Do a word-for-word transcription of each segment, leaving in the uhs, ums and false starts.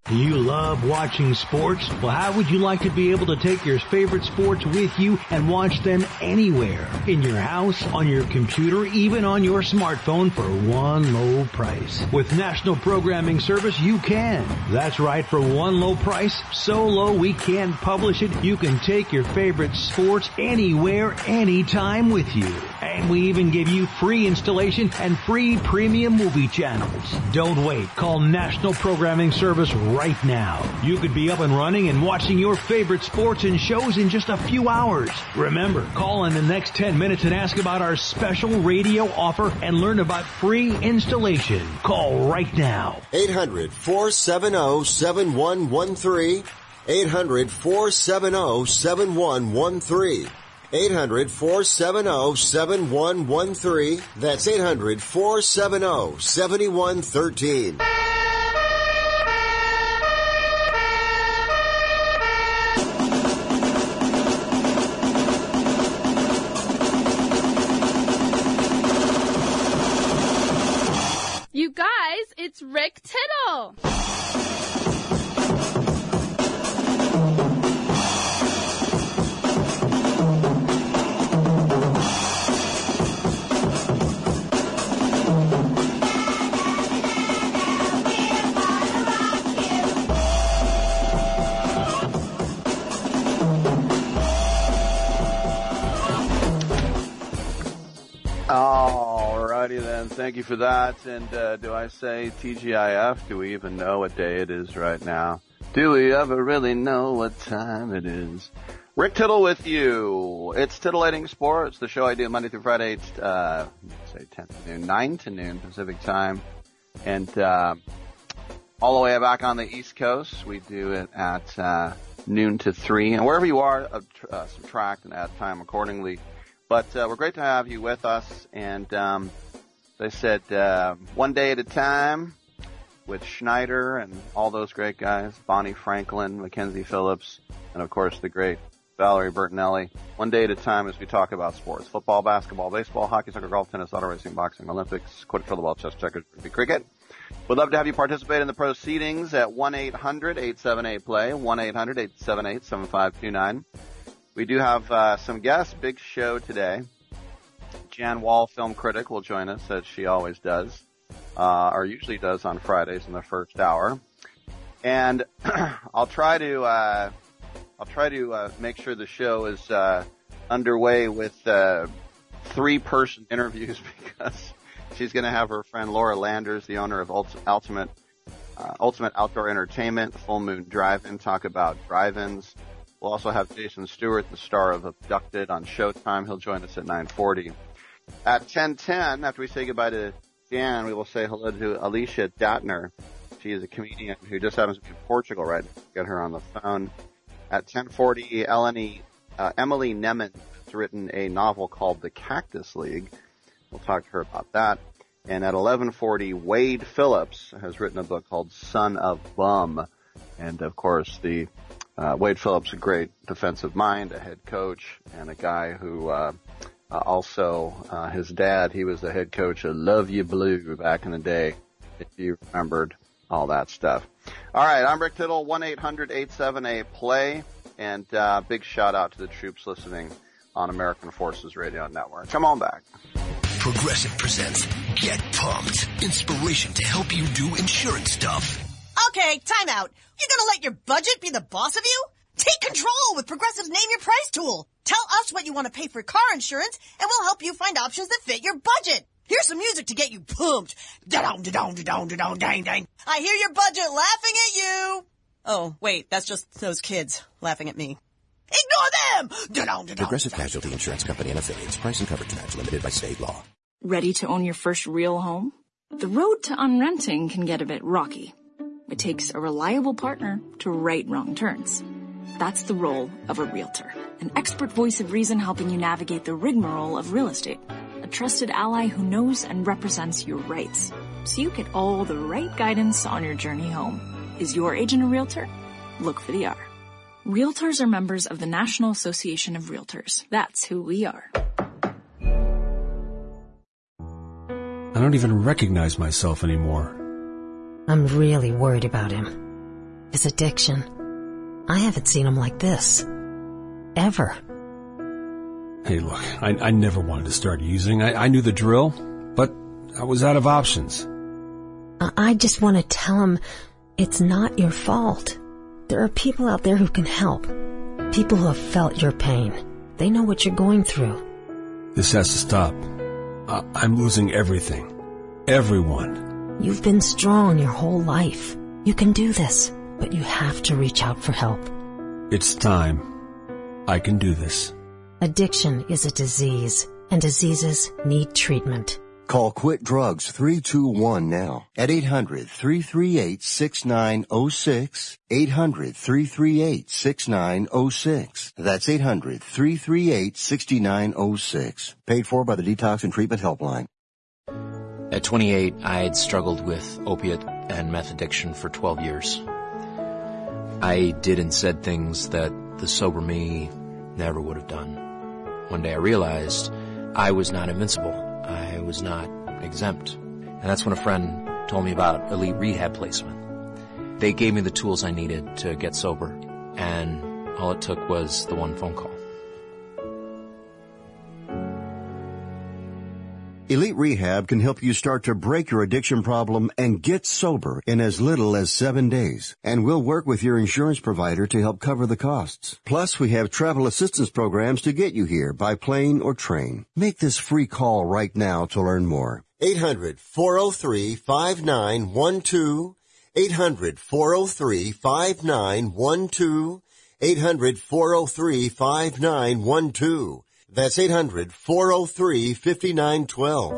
You love watching sports? Well, how would you like to be able to take your favorite sports with you and watch them anywhere? In your house, on your computer, even on your smartphone for one low price. With National Programming Service, you can. That's right, for one low price, so low we can't publish it, you can take your favorite sports anywhere, anytime with you. And we even give you free installation and free premium movie channels. Don't wait. Call National Programming Service right now. You could be up and running and watching your favorite sports and shows in just a few hours. Remember, call in the next ten minutes and ask about our special radio offer and learn about free installation. Call right now. eight hundred, four seven zero, seven one one three. eight hundred, four seven zero, seven one one three. eight hundred, four seven zero, seven one one three. That's eight hundred, four seven zero, seven one one three. You guys, it's Rick Tittle. Alrighty then, thank you for that. And uh, do I say T G I F? Do we even know what day it is right now? Do we ever really know what time it is? Rick Tittle with you. It's Titillating Sports, the show I do Monday through Friday, uh, say ten to noon, nine to noon Pacific time. And uh, all the way back on the East Coast, we do it at uh, noon to three. And wherever you are, uh, uh, subtract and add time accordingly. But uh, we're great to have you with us, and um, as I said, uh, one day at a time with Schneider and all those great guys, Bonnie Franklin, Mackenzie Phillips, and of course the great Valerie Bertinelli. One day at a time as we talk about sports: football, basketball, baseball, hockey, soccer, golf, tennis, auto racing, boxing, Olympics, quidditch, pickleball, chess, checkers, rugby, cricket. We'd love to have you participate in the proceedings at one eight hundred, eight seven eight, play, one eight hundred, eight seven eight, seven five two nine. We do have uh, some guests. Big show today. Jan Wall, film critic, will join us, as she always does, uh, or usually does on Fridays in the first hour. And I'll try to uh, I'll try to uh, make sure the show is uh, underway with uh, three-person interviews because she's going to have her friend Laura Landers, the owner of Ultimate uh, Ultimate Outdoor Entertainment, Full Moon Drive-In, talk about drive-ins. We'll also have Jason Stewart, the star of Abducted, on Showtime. He'll join us at nine forty. At ten ten, after we say goodbye to Jan, we will say hello to Alicia Datner. She is a comedian who just happens to be in Portugal right now. Get her on the phone. At ten forty, Eleni, uh, Emily Nemeth has written a novel called The Cactus League. We'll talk to her about that. And at eleven forty, Wade Phillips has written a book called Son of Bum. And, of course, the Uh, Wade Phillips, a great defensive mind, a head coach, and a guy who uh, uh, also, uh, his dad, he was the head coach of Love You Blue back in the day, if you remembered all that stuff. All right, I'm Rick Tittle, one eight hundred, eight seven eight, play, and uh, big shout out to the troops listening on American Forces Radio Network. Come on back. Progressive presents Get Pumped. Inspiration to help you do insurance stuff. Okay, time out. You're gonna let your budget be the boss of you? Take control with Progressive's Name Your Price tool. Tell us what you want to pay for car insurance, and we'll help you find options that fit your budget. Here's some music to get you pumped. Da-dong, da-dong, da-dong, da-dong, dang, dang. I hear your budget laughing at you. Oh, wait, that's just those kids laughing at me. Ignore them! Da-dong, da-dong, Progressive da-dong. Casualty Insurance Company and affiliates. Price and coverage match limited by state law. Ready to own your first real home? The road to unrenting can get a bit rocky. It takes a reliable partner to right wrong turns. That's the role of a realtor, an expert voice of reason helping you navigate the rigmarole of real estate, a trusted ally who knows and represents your rights, so you get all the right guidance on your journey home. Is your agent a realtor? Look for the R. Realtors are members of the National Association of Realtors. That's who we are. I don't even recognize myself anymore. I'm really worried about him. is addiction. I haven't seen him like this. Ever. Hey, look, I, I never wanted to start using. I, I knew the drill, but I was out of options. I just want to tell him it's not your fault. There are people out there who can help. People who have felt your pain. They know what you're going through. This has to stop. I, I'm losing everything. Everyone. You've been strong your whole life. You can do this, but you have to reach out for help. It's time. I can do this. Addiction is a disease, and diseases need treatment. Call Quit Drugs three two one now at eight hundred, three three eight, six nine zero six, eight hundred, three three eight, six nine zero six. That's eight hundred, three three eight, six nine zero six. Paid for by the Detox and Treatment Helpline. At twenty-eight, I had struggled with opiate and meth addiction for twelve years. I did and said things that the sober me never would have done. One day I realized I was not invincible. I was not exempt. And that's when a friend told me about Elite Rehab Placement. They gave me the tools I needed to get sober, and all it took was the one phone call. Elite Rehab can help you start to break your addiction problem and get sober in as little as seven days. And we'll work with your insurance provider to help cover the costs. Plus, we have travel assistance programs to get you here by plane or train. Make this free call right now to learn more. eight hundred, four oh three, five nine one two. eight hundred, four oh three, five nine one two. eight hundred, four oh three, five nine one two. That's eight hundred, four oh three, five nine one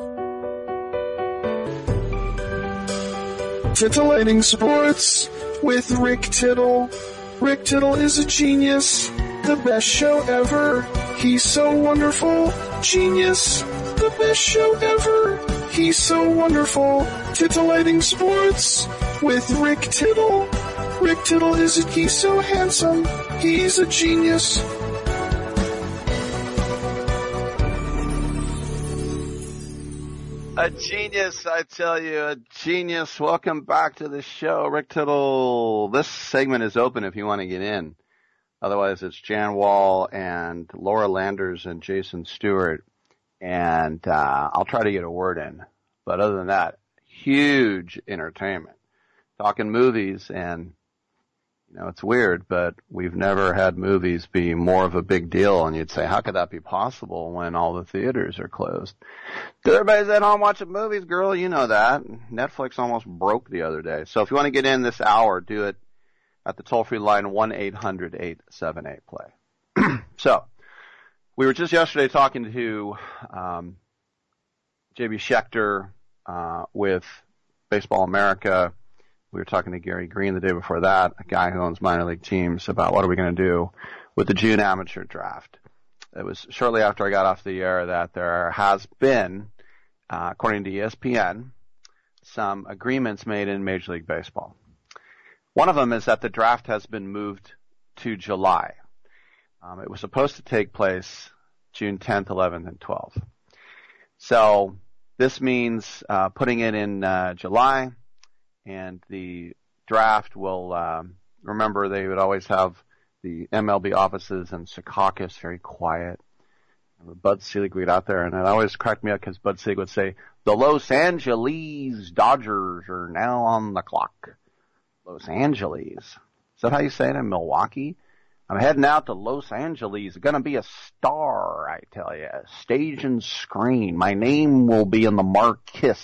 two. Titillating Sports with Rick Tittle. Rick Tittle is a genius, the best show ever. He's so wonderful, genius, the best show ever. He's so wonderful. Titillating Sports with Rick Tittle. Rick Tittle is a, he's so handsome, he's a genius. A genius, I tell you, a genius. Welcome back to the show, Rick Tittle. This segment is open if you want to get in. Otherwise, it's Jan Wall and Laura Landers and Jason Stewart. And uh, I'll try to get a word in. But other than that, huge entertainment. Talking movies, and, you know, it's weird, but we've never had movies be more of a big deal. And you'd say, how could that be possible when all the theaters are closed? Everybody's at home watching movies, girl. You know that. Netflix almost broke the other day. So if you want to get in this hour, do it at the toll-free line one eight hundred, eight seven eight, play. So we were just yesterday talking to um, J B Schechter uh, with Baseball America. We were talking to Gary Green the day before that, a guy who owns minor league teams, about what are we going to do with the June amateur draft. It was shortly after I got off the air that there has been, uh, according to E S P N, some agreements made in Major League Baseball. One of them is that the draft has been moved to July. Um, it was supposed to take place June tenth, eleventh, and twelfth. So this means uh, putting it in uh, July, and the draft will, um, remember they would always have the M L B offices in Secaucus, very quiet. And Bud Selig would get out there, and it always cracked me up because Bud Selig would say, the Los Angeles Dodgers are now on the clock. Los Angeles. Is that how you say it in Milwaukee? I'm heading out to Los Angeles. Going to be a star, I tell you. Stage and screen. My name will be in the marquee.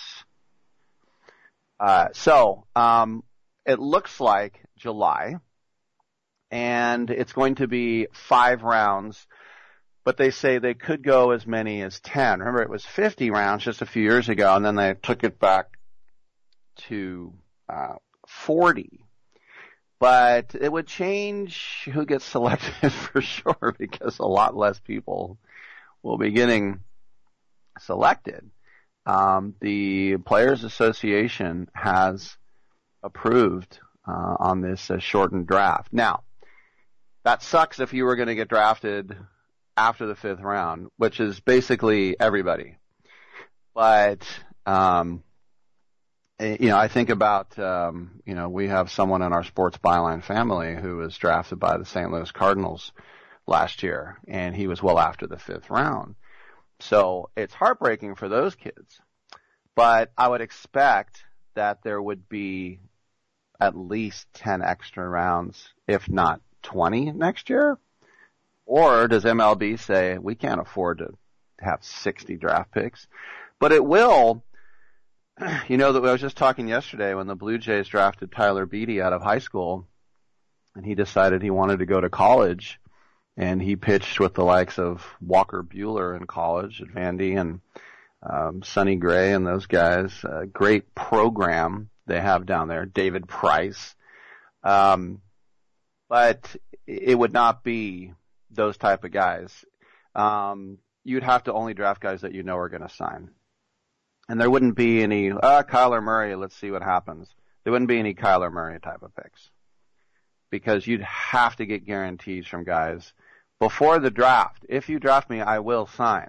Uh, so, um, it looks like July, and it's going to be five rounds, but they say they could go as many as ten. Remember, it was fifty rounds just a few years ago, and then they took it back to, uh, forty. But it would change who gets selected for sure, because a lot less people will be getting selected. Um, the Players Association has approved uh, on this uh, shortened draft. Now, that sucks if you were going to get drafted after the fifth round, which is basically everybody. But um, you know, I think about, um, you know, we have someone in our sports byline family who was drafted by the Saint Louis Cardinals last year, and he was well after the fifth round. So it's heartbreaking for those kids. But I would expect that there would be at least ten extra rounds, if not twenty next year. Or does M L B say, we can't afford to have sixty draft picks? But it will. You know, that I was just talking yesterday when the Blue Jays drafted Tyler Beede out of high school, and he decided he wanted to go to college, and he pitched with the likes of Walker Buehler in college at Vandy and um, Sonny Gray and those guys. A great program they have down there. David Price. Um, but it would not be those type of guys. Um, you'd have to only draft guys that you know are going to sign. And there wouldn't be any, ah, Kyler Murray, let's see what happens. There wouldn't be any Kyler Murray type of picks. Because you'd have to get guarantees from guys before the draft. If you draft me, I will sign.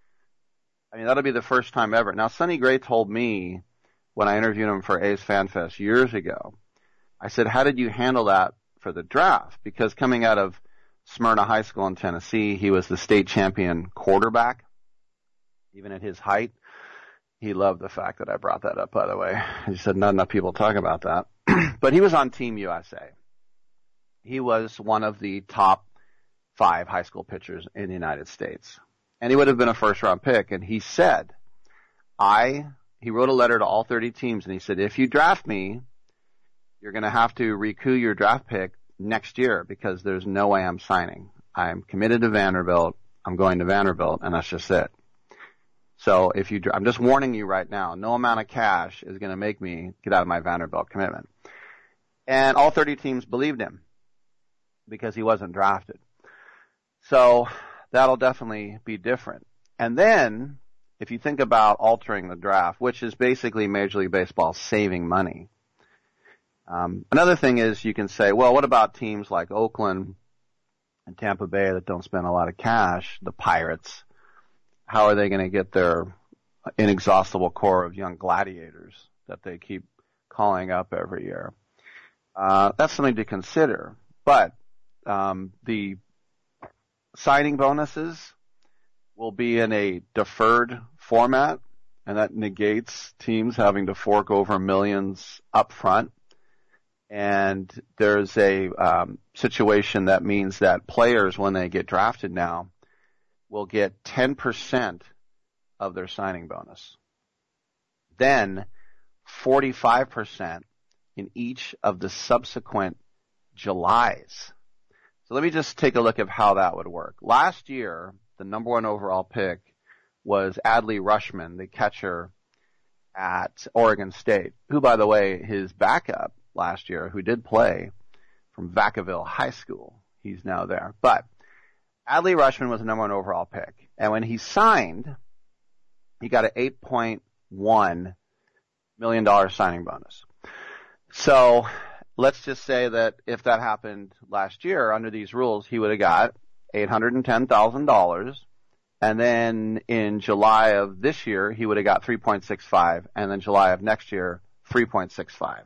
I mean, that'll be the first time ever. Now, Sonny Gray told me when I interviewed him for A's Fan Fest years ago, I said, how did you handle that for the draft? Because coming out of Smyrna High School in Tennessee, he was the state champion quarterback, even at his height. He loved the fact that I brought that up, by the way. He said not enough people talk about that. But he was on Team U S A. He was one of the top five high school pitchers in the United States. And he would have been a first-round pick. And he said, I, he wrote a letter to all thirty teams, and he said, if you draft me, you're going to have to recoup your draft pick next year because there's no way I'm signing. I'm committed to Vanderbilt. I'm going to Vanderbilt, and that's just it. So if you, I'm just warning you right now, no amount of cash is going to make me get out of my Vanderbilt commitment. And all thirty teams believed him because he wasn't drafted. So that'll definitely be different. And then if you think about altering the draft, which is basically Major League Baseball saving money, um, another thing is you can say, well, what about teams like Oakland and Tampa Bay that don't spend a lot of cash, the Pirates? How are they going to get their inexhaustible core of young gladiators that they keep calling up every year? Uh, that's something to consider. But um, the signing bonuses will be in a deferred format, and that negates teams having to fork over millions up front. And there's a um, situation that means that players, when they get drafted now, will get ten percent of their signing bonus. Then forty-five percent in each of the subsequent Julys. So let me just take a look at how that would work. Last year, the number one overall pick was Adley Rutschman, the catcher at Oregon State, who, by the way, his backup last year, who did play from Vacaville High School, he's now there. But Adley Rutschman was the number one overall pick. And when he signed, he got an eight point one million dollars signing bonus. So let's just say that if that happened last year under these rules, he would have got eight hundred ten thousand dollars. And then in July of this year, he would have got three point six five. And then July of next year, three point six five.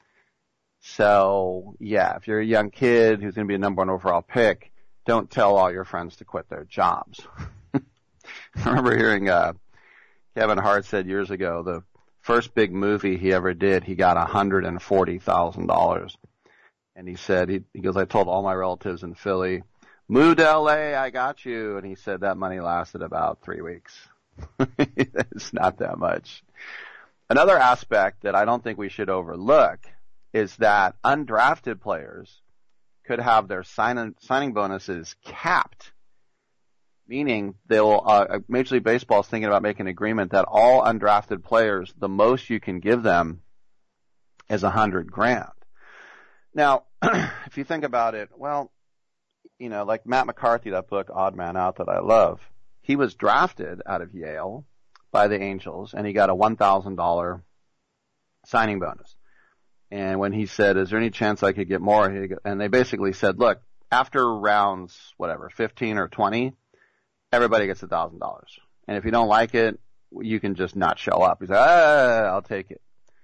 So, yeah, if you're a young kid who's going to be a number one overall pick, don't tell all your friends to quit their jobs. I remember hearing uh, Kevin Hart said years ago the first big movie he ever did, he got one hundred forty thousand dollars. And he said, he, he goes, I told all my relatives in Philly, move to L A, I got you. And he said that money lasted about three weeks. It's not that much. Another aspect that I don't think we should overlook is that undrafted players could have their sign- signing bonuses capped, meaning they'll, uh, Major League Baseball is thinking about making an agreement that all undrafted players, the most you can give them is a hundred grand. Now, if you think about it, well, you know, like Matt McCarthy, that book, Odd Man Out, that I love, he was drafted out of Yale by the Angels, and he got a one thousand dollars signing bonus. And when he said, is there any chance I could get more? He, and they basically said, look, after rounds, whatever, fifteen or twenty, everybody gets one thousand dollars. And if you don't like it, you can just not show up. He said, ah, I'll take it.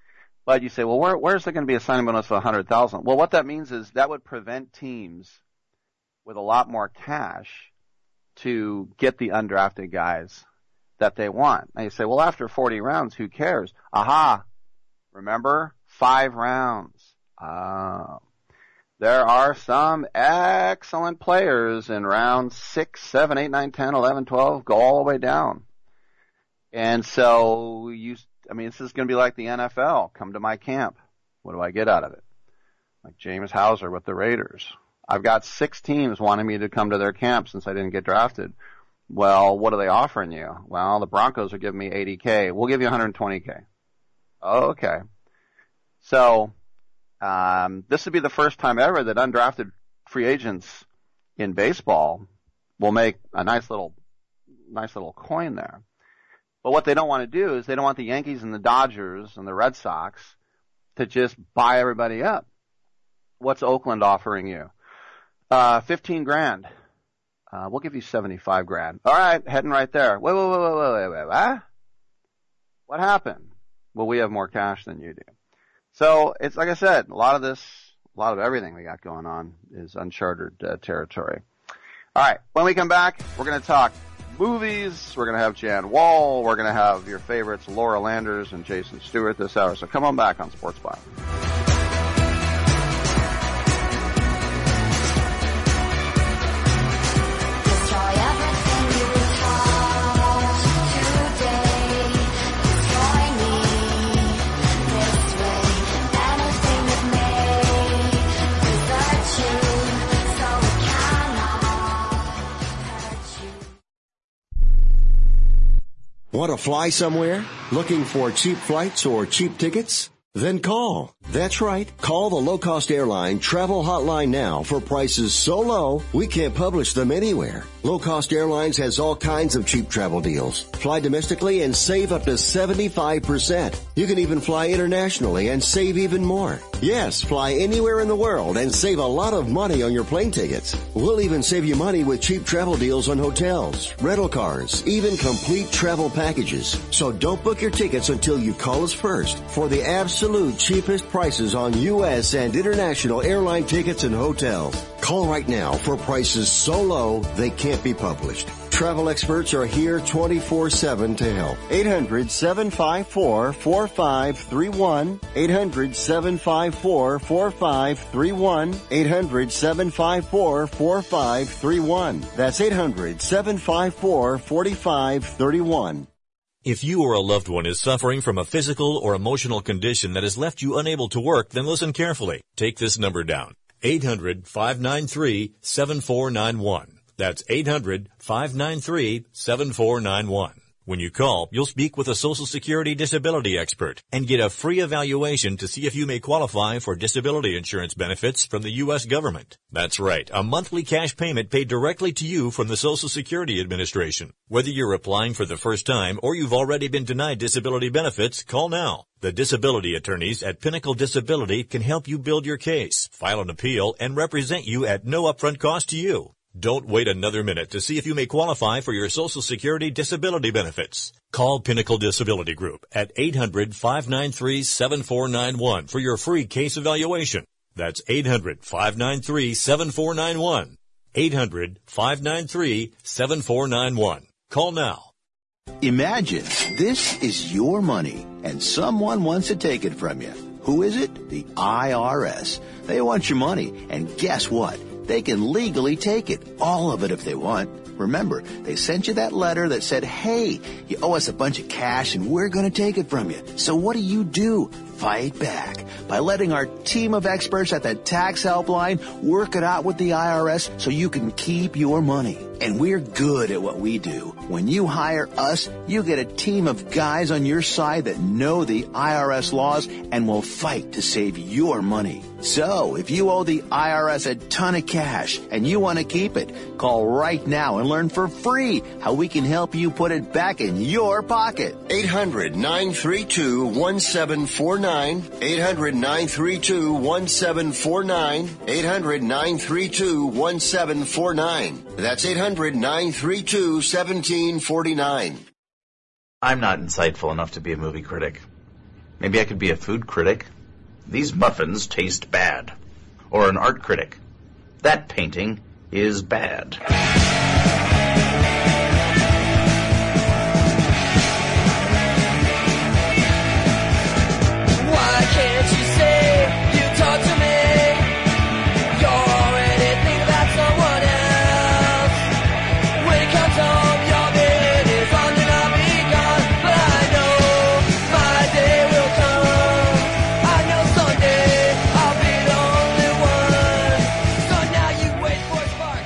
But you say, well, where, where's there going to be a signing bonus of one hundred thousand dollars? Well, what that means is that would prevent teams with a lot more cash to get the undrafted guys that they want. And you say, well, after forty rounds, who cares? Aha! Remember? Five rounds. Ah. There are some excellent players in rounds six, seven, eight, nine, ten, eleven, twelve, go all the way down. And so you, I mean, this is going to be like the N F L. Come to my camp. What do I get out of it? Like James Hauser with the Raiders. I've got six teams wanting me to come to their camp since I didn't get drafted. Well, what are they offering you? Well, the Broncos are giving me eighty K. We'll give you one hundred twenty K. Oh, okay. So, um, this would be the first time ever that undrafted free agents in baseball will make a nice little, nice little coin there. But what they don't want to do is they don't want the Yankees and the Dodgers and the Red Sox to just buy everybody up. What's Oakland offering you? Uh, fifteen grand. Uh, we'll give you seventy-five grand. All right, heading right there. Wait, wait, wait, wait, wait, wait, wait, what? What happened? Well, we have more cash than you do. So it's like I said, a lot of this, a lot of everything we got going on is uncharted uh, territory. All right, when we come back, we're going to talk movies. We're going to have Jan Wall. We're going to have your favorites, Laura Landers and Jason Stewart this hour. So come on back on Sports Bio. Want to fly somewhere? Looking for cheap flights or cheap tickets? Then call. That's right. Call the low-cost airline travel hotline now for prices so low we can't publish them anywhere. Low-cost airlines has all kinds of cheap travel deals. Fly domestically and save up to seventy-five percent. You can even fly internationally and save even more. Yes, fly anywhere in the world and save a lot of money on your plane tickets. We'll even save you money with cheap travel deals on hotels, rental cars, even complete travel packages. So don't book your tickets until you call us first for the absolute cheapest prices on U S and international airline tickets and hotels. Call right now for prices so low they can't be published. Travel experts are here twenty-four seven to help. eight hundred, seven five four, four five three one. eight hundred, seven five four, four five three one. eight hundred, seven five four, four five three one. That's eight hundred, seven five four, four five three one. If you or a loved one is suffering from a physical or emotional condition that has left you unable to work, then listen carefully. Take this number down. eight hundred, five nine three, seven four nine one. That's eight hundred, five nine three, seven four nine one. When you call, you'll speak with a Social Security disability expert and get a free evaluation to see if you may qualify for disability insurance benefits from the U S government. That's right, a monthly cash payment paid directly to you from the Social Security Administration. Whether you're applying for the first time or you've already been denied disability benefits, call now. The disability attorneys at Pinnacle Disability can help you build your case, file an appeal, and represent you at no upfront cost to you. Don't wait another minute to see if you may qualify for your Social Security disability benefits. Call Pinnacle Disability Group at eight hundred, five nine three, seven four nine one for your free case evaluation. That's eight hundred, five nine three, seven four nine one. eight hundred, five nine three, seven four nine one. Call now. Imagine this is your money and someone wants to take it from you. Who is it? The I R S. They want your money, and guess what? They can legally take it, all of it if they want. Remember, they sent you that letter that said, hey, you owe us a bunch of cash and we're going to take it from you. So what do you do? Fight back by letting our team of experts at the tax helpline work it out with the I R S so you can keep your money. And we're good at what we do. When you hire us, you get a team of guys on your side that know the I R S laws and will fight to save your money. So, if you owe the I R S a ton of cash and you want to keep it, call right now and learn for free how we can help you put it back in your pocket. eight hundred, nine three two, one seven four nine. eight hundred, nine three two, one seven four nine. eight hundred, nine three two, one seven four nine. That's eight hundred, nine three two, one seven four nine. I'm not insightful enough to be a movie critic. Maybe I could be a food critic. These muffins taste bad. Or an art critic. That painting is bad. Why can't you say you talk to me? You're anything about someone else. When it comes home, your bed is on and I'll be gone. But I know my day will come. I know someday I'll be the only one. So now you wait for a spark.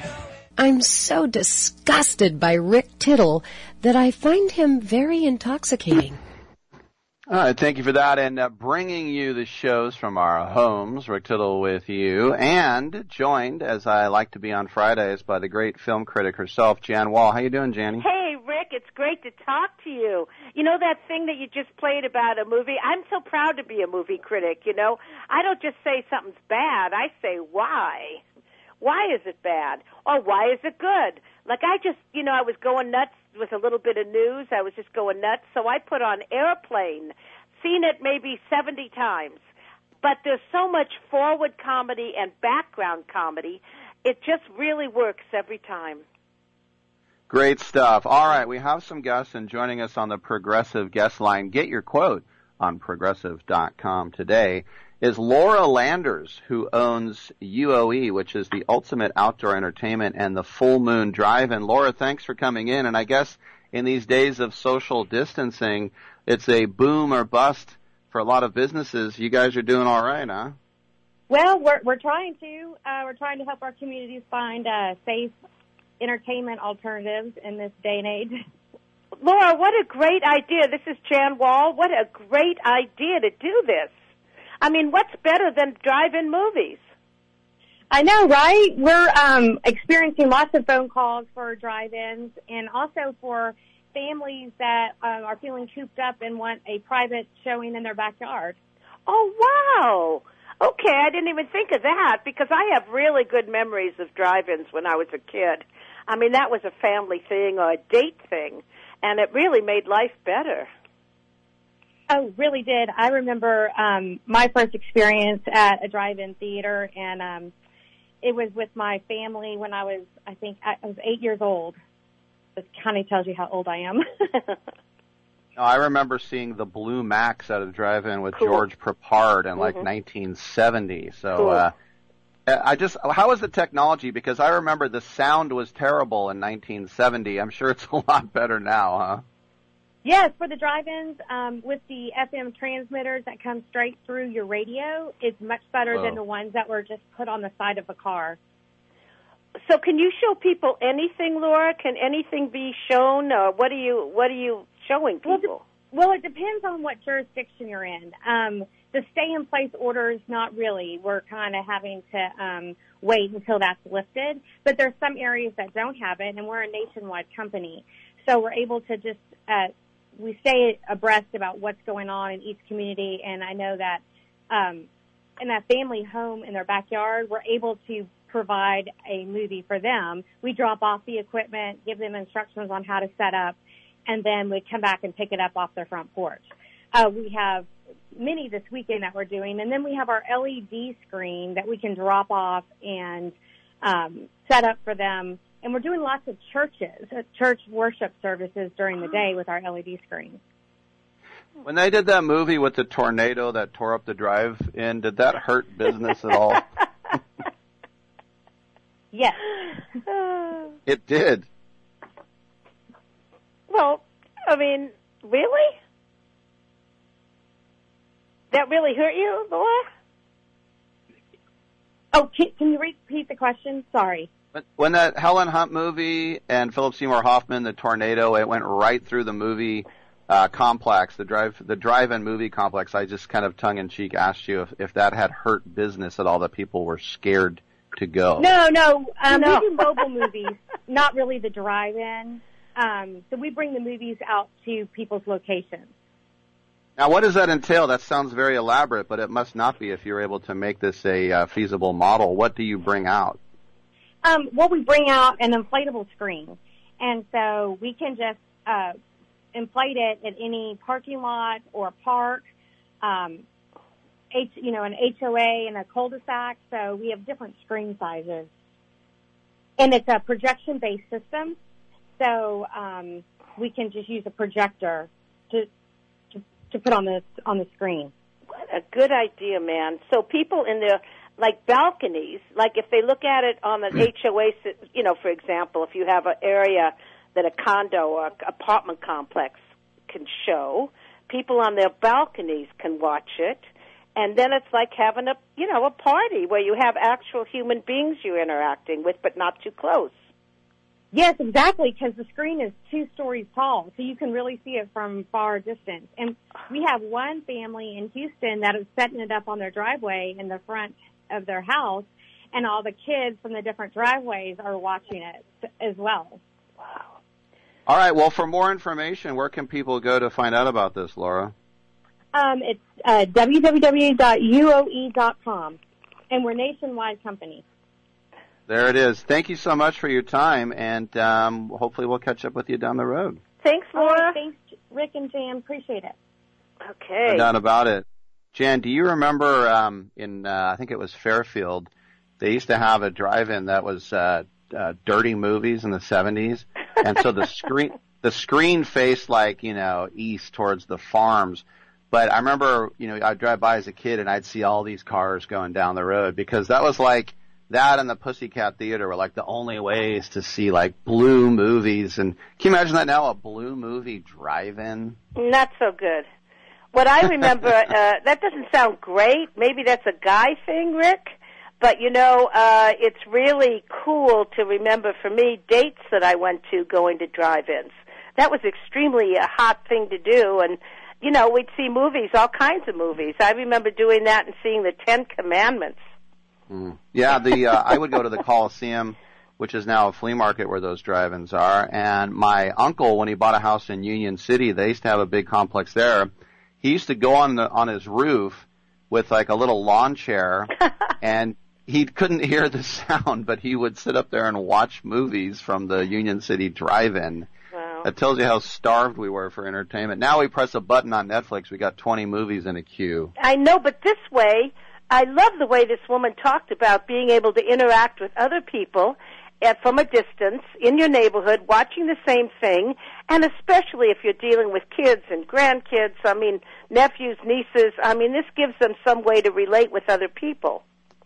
I'm so disgusted by Rick Tittle that I find him very intoxicating. All right, thank you for that, and uh, bringing you the shows from our homes, Rick Tittle with you, and joined, as I like to be on Fridays, by the great film critic herself, Jan Wall. How you doing, Janny? Hey, Rick, it's great to talk to you. You know that thing that you just played about a movie? I'm so proud to be a movie critic, you know. I don't just say something's bad. I say why. Why is it bad? Or why is it good? Like I just, you know, I was going nuts with a little bit of news. I was just going nuts. So I put on Airplane, seen it maybe seventy times. But there's so much forward comedy and background comedy. It just really works every time. Great stuff. All right, we have some guests, and joining us on the Progressive guest line, get your quote on progressive dot com today, is Laura Landers, who owns U O E, which is the ultimate outdoor entertainment and the Full Moon Drive-In. Laura, thanks for coming in. And I guess in these days of social distancing, it's a boom or bust for a lot of businesses. You guys are doing all right, huh? Well, we're we're trying to. Uh, we're trying to help our communities find uh, safe entertainment alternatives in this day and age. Laura, what a great idea. This is Jan Wall. What a great idea to do this. I mean, what's better than drive-in movies? I know, right? We're um, experiencing lots of phone calls for drive-ins and also for families that um, are feeling cooped up and want a private showing in their backyard. Oh, wow. Okay, I didn't even think of that because I have really good memories of drive-ins when I was a kid. I mean, that was a family thing or a date thing, and it really made life better. Oh, really did. I remember um, my first experience at a drive-in theater, and um, it was with my family when I was, I think, I was eight years old. This kind of tells you how old I am. No, I remember seeing the Blue Max at a drive-in with Cool. George Prepard in like Mhm. nineteen seventy. So, Cool. uh, I just, how was the technology? Because I remember the sound was terrible in nineteen seventy. I'm sure it's a lot better now, huh? Yes, for the drive-ins, um, with the F M transmitters that come straight through your radio, it's much better Oh. than the ones that were just put on the side of a car. So can you show people anything, Laura? Can anything be shown, or what are you, what are you showing people? Well, it depends on what jurisdiction you're in. Um, the stay-in-place orders, not really. We're kind of having to um, wait until that's lifted. But there's some areas that don't have it, and we're a nationwide company. So we're able to just, uh, we stay abreast about what's going on in each community. And I know that um, in that family home in their backyard, we're able to provide a movie for them. We drop off the equipment, give them instructions on how to set up, and then we come back and pick it up off their front porch. Uh, we have many this weekend that we're doing, and then we have our L E D screen that we can drop off and um, set up for them. And we're doing lots of churches, uh, church worship services during the day with our L E D screens. When they did that movie with the tornado that tore up the drive-in, did that hurt business at all? Yes. It did. Well, I mean, really? That really hurt you, Laura? Oh, can, can you repeat the question? Sorry. When- When that Helen Hunt movie and Philip Seymour Hoffman, the tornado, it went right through the movie uh, complex, the drive, the drive-in movie complex. I just kind of tongue-in-cheek asked you if, if that had hurt business at all, that people were scared to go. No, no. Um, No. We do mobile movies, not really the drive-in. Um, so we bring the movies out to people's locations. Now, what does that entail? That sounds very elaborate, but it must not be if you're able to make this a uh, feasible model. What do you bring out? Um, well, we bring out an inflatable screen, and so we can just uh, inflate it at any parking lot or park. um, H, you know, an H O A and a cul-de-sac. So we have different screen sizes. And it's a projection-based system. So um, we can just use a projector to, to to put on the on the screen. What a good idea, man. So people in their, like, balconies, like if they look at it on an H O A, you know, for example, if you have an area that a condo or apartment complex can show, people on their balconies can watch it. And then it's like having a, you know, a party where you have actual human beings you're interacting with, but not too close. Yes, exactly, because the screen is two stories tall, so you can really see it from far distance. And we have one family in Houston that is setting it up on their driveway in the front of their house, and all the kids from the different driveways are watching it as well. Wow. All right, well, for more information, where can people go to find out about this, Laura? Um, it's uh, w w w dot u o e dot com, and we're a nationwide company. There it is. Thank you so much for your time, and um, hopefully we'll catch up with you down the road. Thanks, Laura. Right, thanks, Rick and Jan. Appreciate it. Okay. No doubt about it. Jan, do you remember um, in, uh, I think it was Fairfield, they used to have a drive-in that was uh, uh, dirty movies in the seventies, and so the screen the screen faced, like, you know, east towards the farms. But I remember, you know, I'd drive by as a kid and I'd see all these cars going down the road, because that was like, that and the Pussycat Theater were like the only ways to see like blue movies. And can you imagine that now, a blue movie drive-in? Not so good. What I remember, uh, that doesn't sound great. Maybe that's a guy thing, Rick. But, you know, uh, it's really cool to remember, for me, dates that I went to going to drive-ins. That was extremely a hot thing to do. And, you know, we'd see movies, all kinds of movies. I remember doing that and seeing the Ten Commandments. Mm. Yeah, the uh, I would go to the Coliseum, which is now a flea market where those drive-ins are. And my uncle, when he bought a house in Union City, they used to have a big complex there. He used to go on the on his roof with like a little lawn chair, and he couldn't hear the sound, but he would sit up there and watch movies from the Union City drive-in. Wow. That tells you how starved we were for entertainment. Now we press a button on Netflix, we got twenty movies in a queue. I know, but this way, I love the way this woman talked about being able to interact with other people at, from a distance in your neighborhood, watching the same thing, and especially if you're dealing with kids and grandkids, I mean, nephews, nieces, I mean, this gives them some way to relate with other people.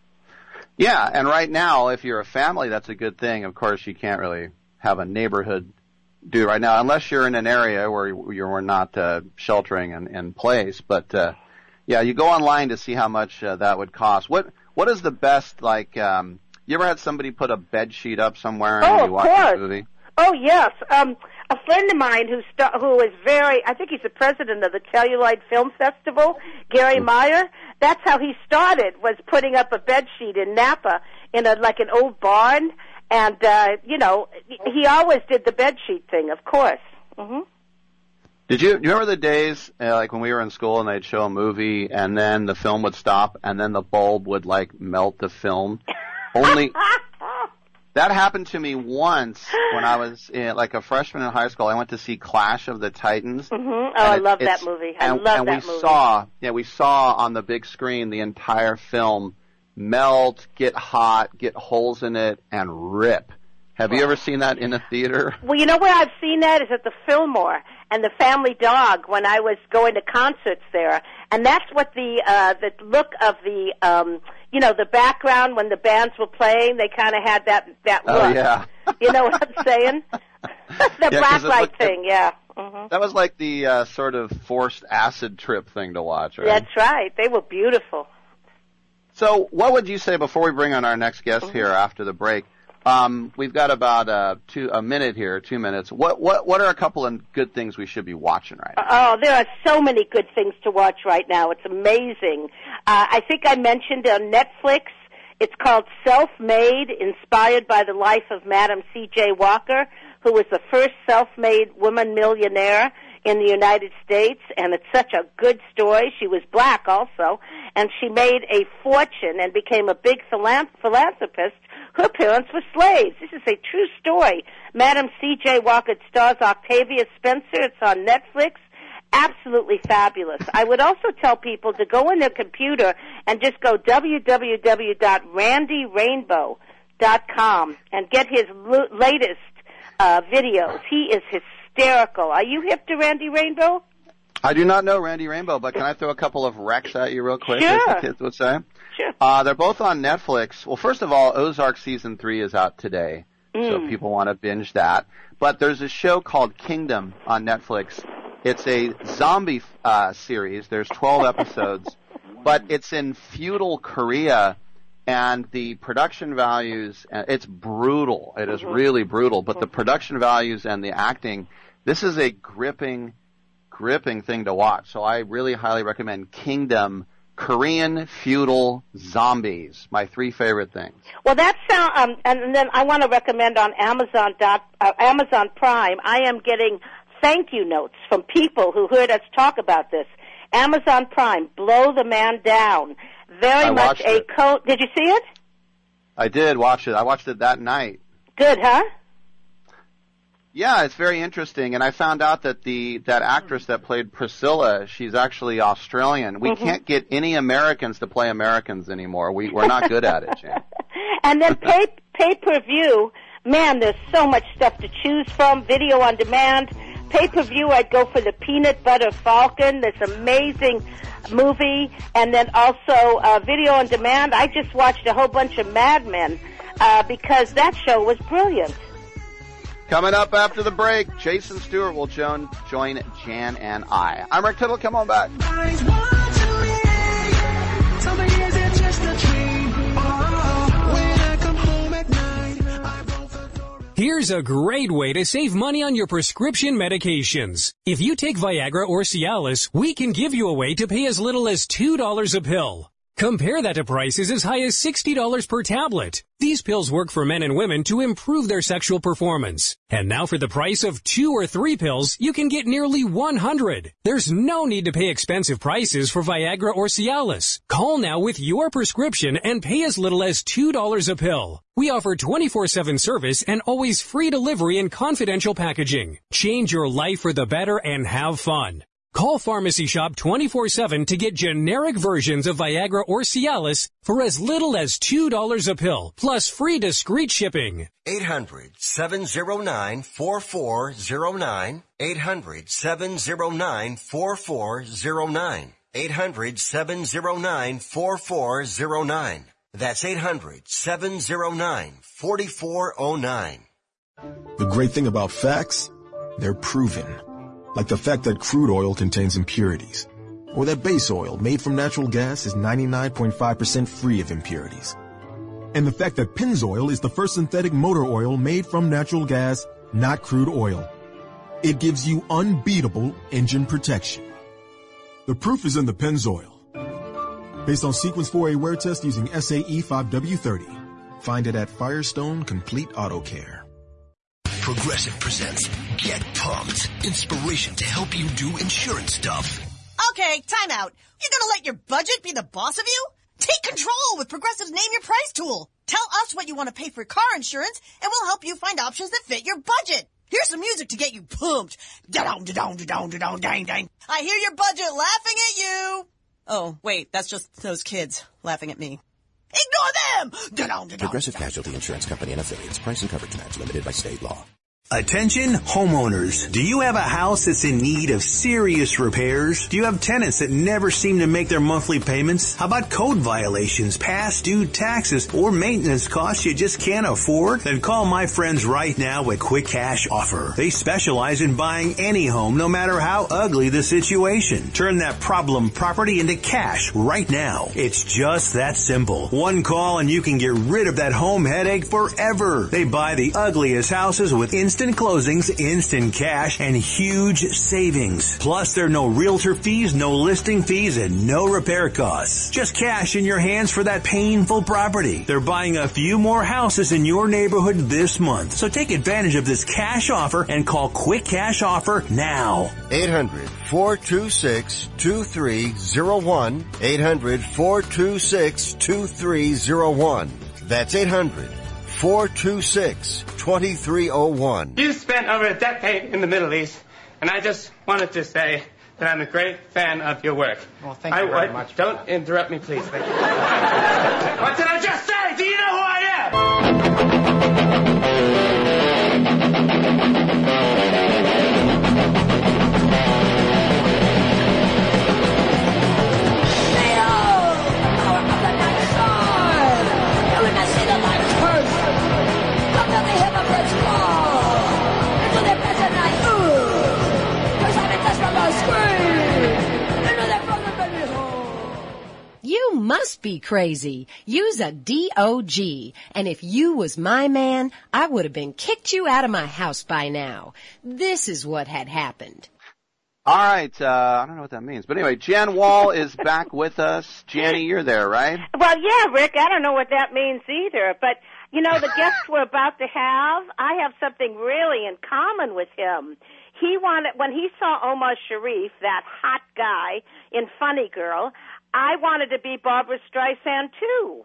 Yeah, and right now, if you're a family, that's a good thing. Of course, you can't really have a neighborhood do right now, unless you're in an area where you're not uh, sheltering in, in place, but... Uh, Yeah, you go online to see how much uh, that would cost. What What is the best, like, um, you ever had somebody put a bed sheet up somewhere and oh, you watch course. a movie? Oh, yes. Um, a friend of mine who st- who is very, I think he's the president of the Telluride Film Festival, Gary mm-hmm. Meyer, that's how he started, was putting up a bed sheet in Napa in a like an old barn. And, uh, you know, he always did the bed sheet thing, of course. Mm-hmm. Did you, you remember the days, uh, like when we were in school and they'd show a movie and then the film would stop and then the bulb would like melt the film? Only, that happened to me once when I was in, like a freshman in high school. I went to see Clash of the Titans. Mm-hmm. Oh, I it, love that movie. I and, love and that we movie. saw, yeah, we saw on the big screen the entire film melt, get hot, get holes in it, and rip. Have you ever seen that in a theater? Well, you know where I've seen that is at the Fillmore and the Family Dog when I was going to concerts there. And that's what the uh the look of the um you know, the background when the bands were playing, they kind of had that that look. Oh, yeah. You know what I'm saying? the yeah, black light looked, thing, yeah. Mm-hmm. That was like the uh, sort of forced acid trip thing to watch, right? That's right. They were beautiful. So what would you say before we bring on our next guest Mm-hmm. here after the break? Um, we've got about uh, two, a minute here, two minutes. What, what, what are a couple of good things we should be watching right now? Oh, there are so many good things to watch right now. It's amazing. Uh, I think I mentioned on Netflix, it's called Self-Made, inspired by the life of Madam C J Walker, who was the first self-made woman millionaire in the United States, and it's such a good story. She was black also, and she made a fortune and became a big philanth- philanthropist. Her parents were slaves. This is a true story. Madam C J Walker stars Octavia Spencer. It's on Netflix. absolutely fabulous. I would also tell people to go in their computer and just go w w w dot randy rainbow dot com and get his lo- latest uh, videos. He is hysterical. Are you hip to Randy Rainbow? I do not know Randy Rainbow, but can I throw a couple of recs at you real quick, Sure. as the kids would say? Sure. Uh, they're both on Netflix. Well, first of all, Ozark Season three is out today, Mm. so if people want to binge that. But there's a show called Kingdom on Netflix. It's a zombie uh, series. There's twelve episodes, but it's in feudal Korea, and the production values, uh, it's brutal. It is Mhm. really brutal, but the production values and the acting, this is a gripping, gripping thing to watch. So I really highly recommend Kingdom, Korean feudal zombies, my three favorite things. Well, that sound, um, and then I want to recommend on Amazon dot uh, Amazon Prime. I am getting thank you notes from people who heard us talk about this. Amazon Prime, Blow the Man Down. Very I much watched a it. co. Did you see it? I did watch it. I watched it that night. Good, huh? Yeah, it's very interesting, and I found out that the that actress that played Priscilla, she's actually Australian. We Mhm. can't get any Americans to play Americans anymore. We we're not good at it, Jan. And then pay pay per view. Man, there's so much stuff to choose from. Video on demand, pay per view. I'd go for the Peanut Butter Falcon. This amazing movie, and then also uh, video on demand. I just watched a whole bunch of Mad Men uh, because that show was brilliant. Coming up after the break, Jason Stewart will join, join Jan and I. I'm Rick Tittle. Come on back. Here's a great way to save money on your prescription medications. If you take Viagra or Cialis, we can give you a way to pay as little as two dollars a pill. Compare that to prices as high as sixty dollars per tablet. These pills work for men and women to improve their sexual performance. And now for the price of two or three pills, you can get nearly one hundred. There's no need to pay expensive prices for Viagra or Cialis. Call now with your prescription and pay as little as two dollars a pill. We offer twenty-four seven service and always free delivery and confidential packaging. Change your life for the better and have fun. Call Pharmacy Shop twenty-four seven to get generic versions of Viagra or Cialis for as little as two dollars a pill, plus free discreet shipping. eight hundred, seven oh nine, four four oh nine. eight hundred, seven oh nine, four four oh nine. eight hundred, seven oh nine, four four oh nine. That's eight hundred, seven oh nine, four four oh nine. The great thing about facts, they're proven. Like the fact that crude oil contains impurities, or that base oil made from natural gas is ninety-nine point five percent free of impurities. And the fact that Pennzoil is the first synthetic motor oil made from natural gas, not crude oil. It gives you unbeatable engine protection. The proof is in the Pennzoil. Based on Sequence four A wear test using S A E five W thirty. Find it at Firestone Complete Auto Care. Progressive presents Get Pumped. Inspiration to help you do insurance stuff. Okay, time out. You're gonna let your budget be the boss of you? Take control with Progressive's Name Your Price tool. Tell us what you want to pay for car insurance, and we'll help you find options that fit your budget. Here's some music to get you pumped. Da-dong, da-dong, da-dong, da-dong, dang, dang. I hear your budget laughing at you. Oh, wait, that's just those kids laughing at me. Ignore them! Da-dong, da-dong, Progressive Casualty Insurance Company and affiliates. Price and coverage match limited by state law. Attention homeowners. Do you have a house that's in need of serious repairs? Do you have tenants that never seem to make their monthly payments? How about code violations, past due taxes, or maintenance costs you just can't afford? Then call my friends right now at Quick Cash Offer. They specialize in buying any home, no matter how ugly the situation. Turn that problem property into cash right now. It's just that simple. One call and you can get rid of that home headache forever. They buy the ugliest houses with instant closings, instant cash, and huge savings. Plus, there are no realtor fees, no listing fees, and no repair costs. Just cash in your hands for that painful property. They're buying a few more houses in your neighborhood this month. So take advantage of this cash offer and call Quick Cash Offer now. eight hundred, four two six, two three zero one. eight hundred, four two six, two three zero one. That's eight hundred, four two six, two three zero one. You spent over a decade in the Middle East, and I just wanted to say that I'm a great fan of your work. Well, thank you I, very I, much. Don't interrupt me, please. Thank you. What did I just say? Do you know who I You must be crazy. You's a D O G. And if you was my man, I would have been kicked you out of my house by now. This is what had happened. All right, uh, I don't know what that means. But anyway, Jan Wall is back with us. Janny, you're there, right? Well, yeah, Rick, I don't know what that means either, but, you know, the guest we're about to have, I have something really in common with him. He wanted, when he saw Omar Sharif, that hot guy in Funny Girl, I wanted to be Barbara Streisand, too.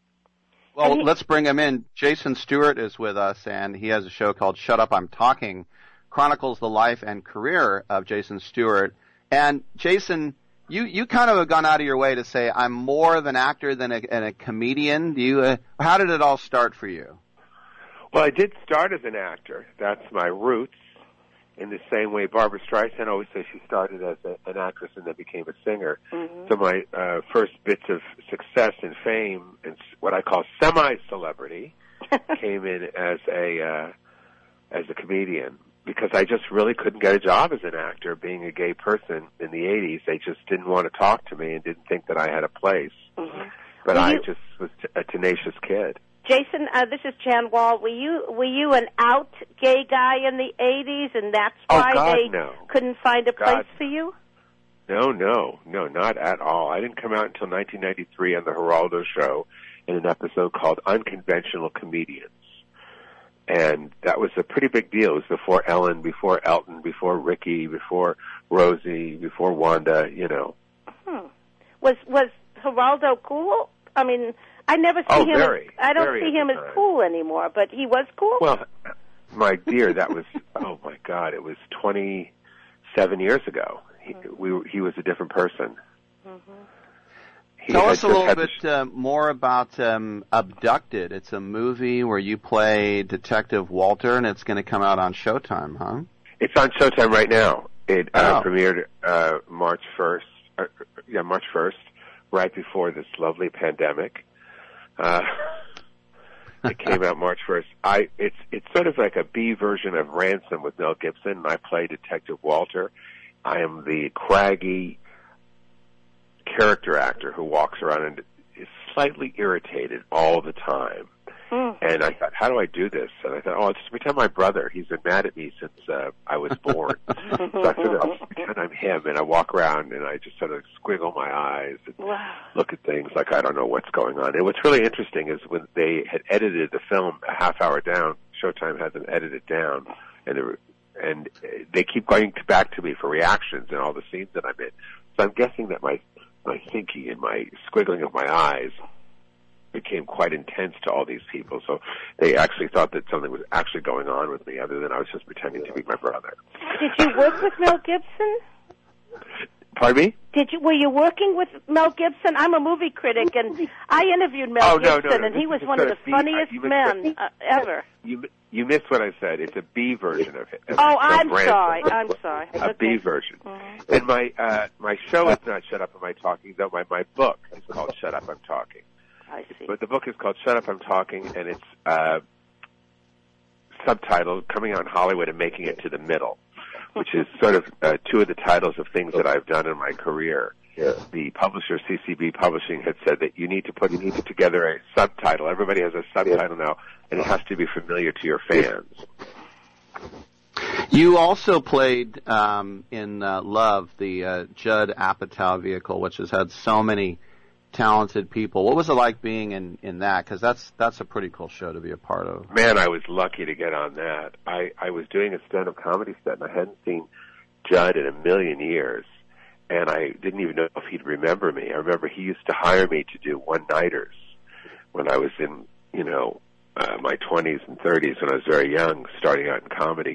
Well, he, let's bring him in. Jason Stewart is with us, and he has a show called Shut Up, I'm Talking, chronicles the life and career of Jason Stewart. And, Jason, you, you kind of have gone out of your way to say, I'm more of an actor than a, than a comedian. Do you, uh, how did it all start for you? Well, I did start as an actor. That's my roots. In the same way, Barbara Streisand always says she started as a, an actress and then became a singer. Mm-hmm. So my uh, first bits of success and fame and what I call semi-celebrity came in as a uh, as a comedian because I just really couldn't get a job as an actor. Being a gay person in the eighties, they just didn't want to talk to me and didn't think that I had a place. Mm-hmm. But Well, I you- just was t- a tenacious kid. Jason, uh, this is Jan Wall. Were you were you an out gay guy in the eighties, and that's Oh, why God, they no. couldn't find a God, place for you? No, no, no, not at all. I didn't come out until nineteen ninety-three on the Geraldo Show in an episode called Unconventional Comedians. And that was a pretty big deal. It was before Ellen, before Elton, before Ricky, before Rosie, before Wanda, you know. Hmm. Was was Geraldo cool? I mean, I never see Oh, him. very, as, I don't very see at him the as time. cool anymore, but he was cool. Well, my dear, that was, oh my God, it was twenty-seven years ago. He, we, were- he was a different person. He Tell had us a just little had bit uh, more about um, Abducted. It's a movie where you play Detective Walter, and it's going to come out on Showtime, huh? It's on Showtime right now. It uh, Oh. premiered uh, March first. Uh, yeah, March first, right before this lovely pandemic. Uh, it came out March first. I it's it's sort of like a B version of Ransom with Mel Gibson. And I play Detective Walter. I am the craggy character actor who walks around and is slightly irritated all the time. And I thought, how do I do this? And I thought, oh, I'll just pretend my brother. He's been mad at me since uh, I was born. So I figured I'll just pretend I'm him, and I walk around and I just sort of squiggle my eyes and Wow. look at things like I don't know what's going on. And what's really interesting is when they had edited the film a half hour down, Showtime had them edited down, and they were, and they keep going to, back to me for reactions and all the scenes that I'm in. So I'm guessing that my my thinking and my squiggling of my eyes became quite intense to all these people. So they actually thought that something was actually going on with me other than I was just pretending to be my brother. Did you work with Mel Gibson? Pardon me? Did you were you working with Mel Gibson? I'm a movie critic, and I interviewed Mel Oh, no, no, Gibson, no. and he This was is one sort of the of B- funniest you missed men it. uh, ever. You you missed what I said. It's a B version of it. Oh, I'm Ransom. sorry. I'm sorry. A Okay. B version. And my uh my show is not Shut Up, Am I Talking, though my, my book is called Shut Up, I'm Talking. I see. But the book is called Shut Up, I'm Talking, and it's uh subtitled Coming Out in Hollywood and Making It to the Middle, which is sort of uh, two of the titles of things that I've done in my career. Yeah. The publisher, C C B Publishing, had said that you need to put you need to together a subtitle. Everybody has a subtitle now, and it has to be familiar to your fans. You also played um, in uh, Love, the uh, Judd Apatow vehicle, which has had so many talented people. What was it like being in, in that? Because that's that's a pretty cool show to be a part of. Man, I was lucky to get on that. I, I was doing a stand-up comedy set, and I hadn't seen Judd in a million years, and I didn't even know if he'd remember me. I remember he used to hire me to do one-nighters when I was in, you know, uh, my twenties and thirties when I was very young, starting out in comedy.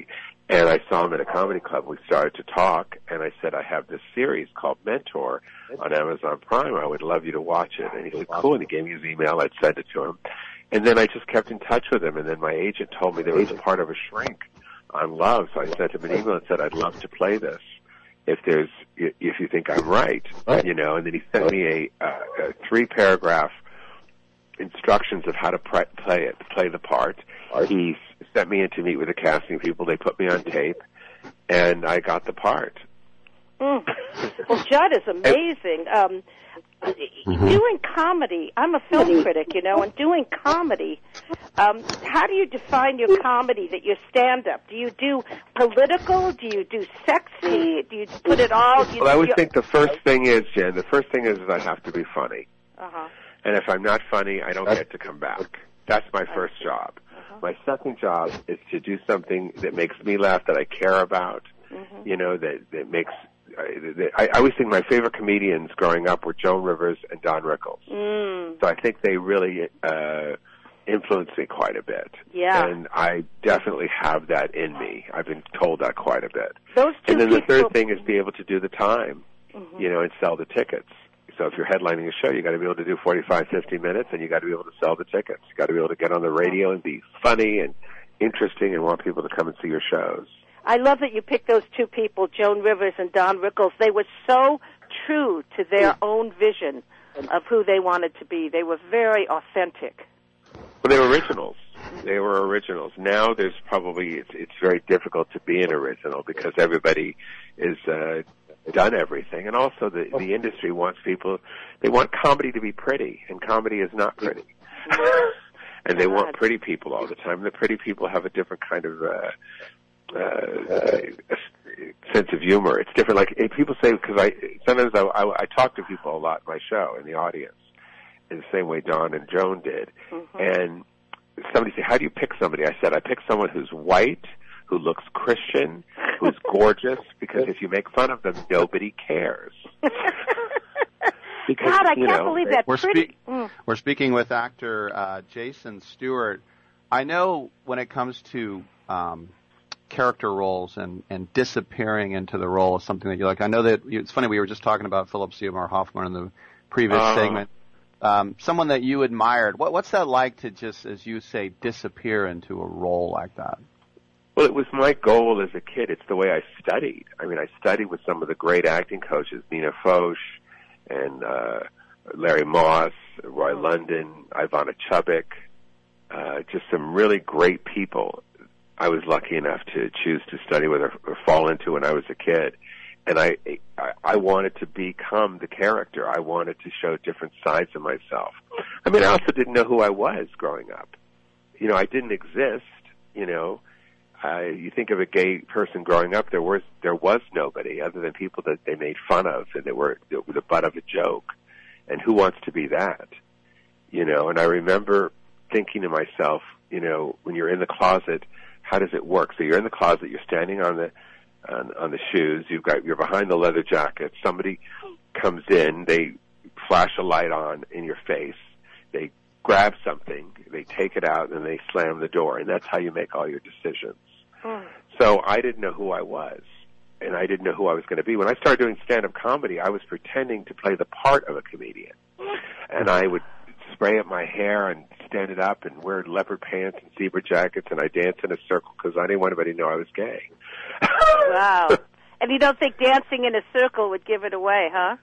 And I saw him at a comedy club. We started to talk, and I said, I have this series called Mentor on Amazon Prime. I would love you to watch it. And he said, cool, and he gave me his email. I'd send it to him. And then I just kept in touch with him, and then my agent told me there was a part of a shrink on Love, so I sent him an email and said, I'd love to play this if there's, if you think I'm right, you know. And then he sent me a, uh, a three-paragraph instructions of how to pr- play it, play the part. He sent me in to meet with the casting people. They put me on tape, and I got the part. Mm. Well, Judd is amazing. Um, mm-hmm. Doing comedy, I'm a film critic, you know, and doing comedy, um, how do you define your comedy, that your stand-up? Do you do political? Do you do sexy? Do you put it all? Do you well, I would do think the first thing is, Jen, the first thing is that I have to be funny. Uh-huh. And if I'm not funny, I don't get to come back. That's my first job. Uh-huh. My second job is to do something that makes me laugh, that I care about, mm-hmm. you know, that, that makes... I, I always think my favorite comedians growing up were Joan Rivers and Don Rickles. Mm. So I think they really uh, influenced me quite a bit. Yeah. And I definitely have that in me. I've been told that quite a bit. Those two and then the people... third thing is be able to do the time, mm-hmm. you know, and sell the tickets. So if you're headlining a show, you got to be able to do forty-five, fifty minutes, and you got to be able to sell the tickets. You got to be able to get on the radio and be funny and interesting and want people to come and see your shows. I love that you picked those two people, Joan Rivers and Don Rickles. They were so true to their own vision of who they wanted to be. They were very authentic. Well, they were originals. They were originals. Now there's probably, it's, it's very difficult to be an original because everybody is uh, done everything. And also the, the industry wants people, they want comedy to be pretty, and comedy is not pretty. And they want pretty people all the time. The pretty people have a different kind of... Uh, Uh, uh, sense of humor. It's different. Like if people say, because I sometimes I, I, I talk to people a lot in my show in the audience, in the same way Don and Joan did. Mm-hmm. And somebody say, "How do you pick somebody?" I said, "I pick someone who's white, who looks Christian, who's gorgeous. Because if you make fun of them, nobody cares." Because, God, I you can't know, believe that. We're, pretty. spe- mm. we're speaking with actor uh, Jason Stewart. I know when it comes to um, character roles and, and disappearing into the role is something that you like. I know that you, it's funny, we were just talking about Philip Seymour Hoffman in the previous uh, segment. Um, someone that you admired. What, what's that like to just, as you say, disappear into a role like that? Well, it was my goal as a kid. It's the way I studied. I mean, I studied with some of the great acting coaches, Nina Foch and uh, Larry Moss, Roy London, Ivana Chubbuck, uh, just some really great people I was lucky enough to choose to study with or, or fall into when I was a kid. And I, I, I wanted to become the character. I wanted to show different sides of myself. I mean, I also didn't know who I was growing up. You know, I didn't exist, you know. Uh, you think of a gay person growing up, there was there was nobody other than people that they made fun of and that were, that were the butt of a joke. And who wants to be that? You know, and I remember thinking to myself, you know, when you're in the closet, how does it work? So you're in the closet, you're standing on the on, on the shoes, you've got you're behind the leather jacket. Somebody comes in, they flash a light on in your face, they grab something, they take it out, and they slam the door, and that's how you make all your decisions. Hmm. So I didn't know who I was, and I didn't know who I was going to be. When I started doing stand-up comedy, I was pretending to play the part of a comedian, and I would spray up my hair and stand it up and wear leopard pants and zebra jackets, and I dance in a circle because I didn't want anybody to know I was gay. Wow. And you don't think dancing in a circle would give it away, huh?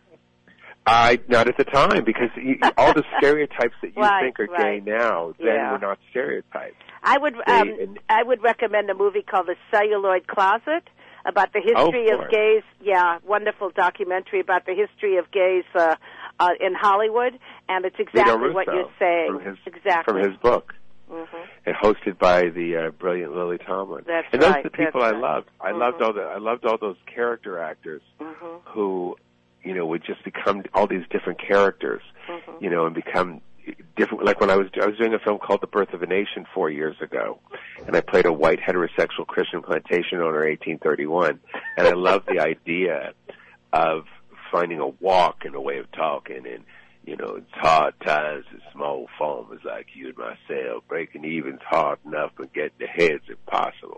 I not at the time, because you, all the stereotypes that you right, think are right. gay now then yeah. were not stereotypes. I would they, um, and, I would recommend a movie called The Celluloid Closet about the history oh, of gays. Yeah, wonderful documentary about the history of gays uh, uh, in Hollywood, and it's exactly what you're saying. From his, exactly from his book. Mm-hmm. And hosted by the uh, brilliant Lily Tomlin. That's and those right, are the people that's I right. loved. I Mm-hmm. loved all the I loved all those character actors mm-hmm. who, you know, would just become all these different characters, mm-hmm. you know, and become different. Like when I was I was doing a film called The Birth of a Nation four years ago, and I played a white heterosexual Christian plantation owner, eighteen thirty-one, and I loved the idea of finding a walk and a way of talking, and you know, it's hard times and small farmers like you and myself. Breaking even's hard enough, but getting ahead's impossible.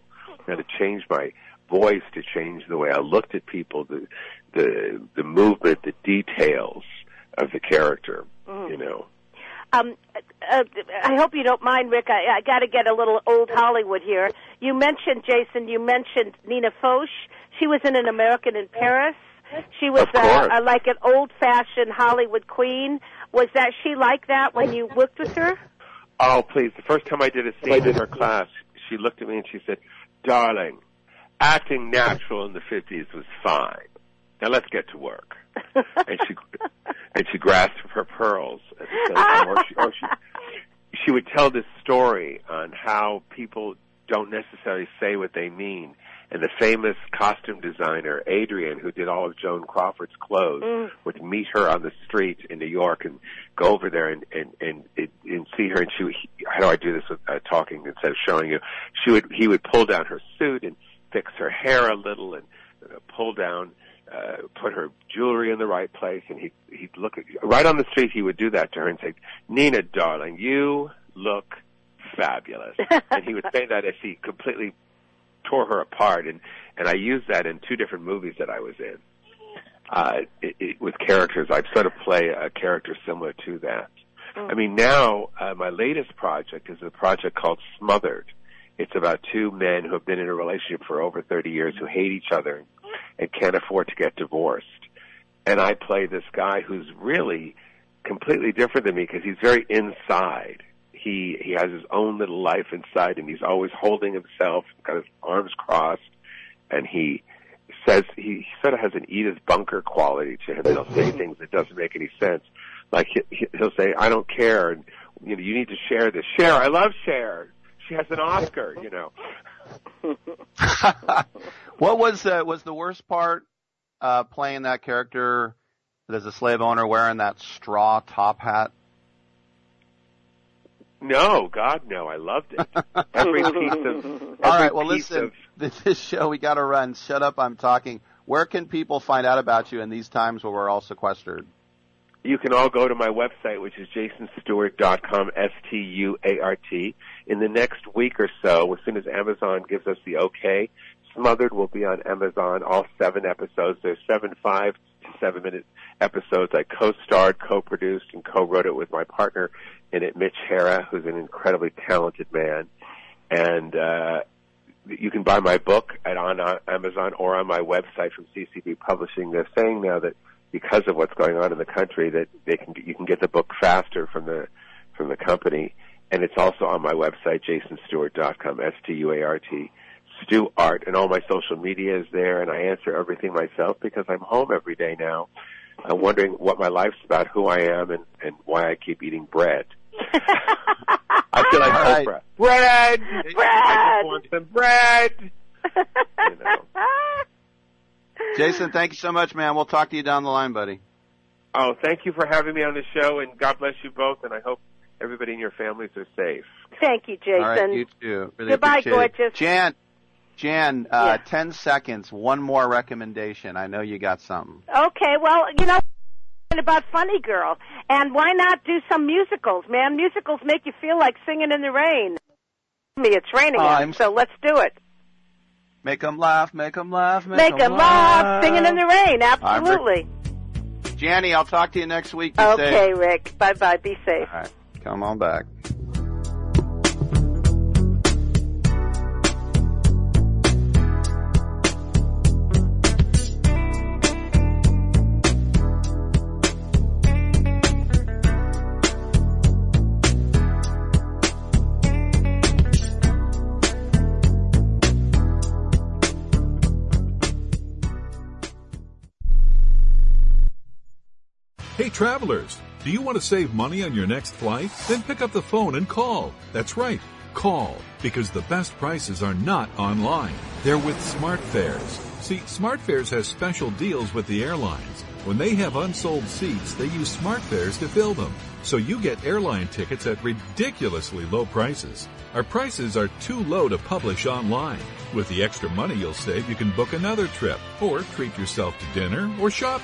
and to change my voice, to change the way I looked at people, the the the movement, the details of the character, Mm. you know. Um, uh, I hope you don't mind, Rick. I, I got to get a little old Hollywood here. You mentioned, Jason, you mentioned Nina Foch. She was in An American in Paris. She was uh, uh, like an old-fashioned Hollywood queen. Was that she like that when you worked with her? Oh, please. The first time I did a scene in her class, she looked at me and she said, "Darling, acting natural in the fifties was fine. Now let's get to work." and she and she grasped her pearls at the same time. Or she, or she, she would tell this story on how people don't necessarily say what they mean. And the famous costume designer, Adrian, who did all of Joan Crawford's clothes, mm. would meet her on the street in New York and go over there and, and, and, and see her. And she would, how do I do this with uh, talking instead of showing you? She would, he would pull down her suit and fix her hair a little and uh, pull down, uh, put her jewelry in the right place. And he, he'd look at, right on the street, he would do that to her and say, "Nina, darling, you look fabulous." And he would say that as he completely tore her apart, and and I used that in two different movies that I was in. Uh, it, it, with characters, I've sort of play a character similar to that. Mm. I mean, now uh, my latest project is a project called Smothered. It's about two men who have been in a relationship for over thirty years who hate each other and can't afford to get divorced. And I play this guy who's really completely different than me because he's very inside. He he has his own little life inside, and he's always holding himself, got his arms crossed, and he says he sort of has an Edith Bunker quality to him. He'll say things that doesn't make any sense, like he, he'll say, "I don't care," and you know, "You need to share this." Cher, I love Cher. She has an Oscar, you know. What was uh, was the worst part uh, playing that character as a slave owner wearing that straw top hat? No, God, no. I loved it. Every piece of. Every All right. Well, piece listen. Of, this, this show, we got to run. Shut up. I'm talking. Where can people find out about you in these times where we're all sequestered? You can all go to my website, which is jason stewart dot com, S T U A R T. In the next week or so, as soon as Amazon gives us the okay, Smothered will be on Amazon, all seven episodes. There's seven five to seven minute episodes. I co-starred, co-produced, and co-wrote it with my partner in it, Mitch Hara, who's an incredibly talented man. And uh you can buy my book at on Amazon or on my website from C C B Publishing. They're saying now that because of what's going on in the country, that they can you can get the book faster from the from the company. And it's also on my website, jason stewart dot com, S T U A R T. Stu Art, and all my social media is there, and I answer everything myself because I'm home every day now. I'm wondering what my life's about, who I am, and, and why I keep eating bread. I feel like right. Oprah. Bread! Bread! I just want some bread! You know. Jason, thank you so much, man. We'll talk to you down the line, buddy. Oh, thank you for having me on the show, and God bless you both, and I hope everybody in your families are safe. Thank you, Jason. All right, you too. Really Goodbye, appreciate gorgeous. It. Jan, Jan, uh, yeah. ten seconds, one more recommendation. I know you got something. Okay, well, you know, about Funny Girl, and why not do some musicals, man? Musicals make you feel like singing in the rain. Me, it's raining, Oh, out, I'm- so let's do it. Make 'em laugh, make 'em laugh, make, Make 'em 'em laugh, singing in the rain, I'm absolutely. Janny, I'll talk to you next week. Be Okay, safe. Rick. Bye-bye. Be safe. All right, come on back. Hey travelers, do you want to save money on your next flight? Then pick up the phone and call. That's right, call, because the best prices are not online. They're with SmartFares. See, SmartFares has special deals with the airlines. When they have unsold seats, they use SmartFares to fill them. So you get airline tickets at ridiculously low prices. Our prices are too low to publish online. With the extra money you'll save, you can book another trip or treat yourself to dinner or shopping.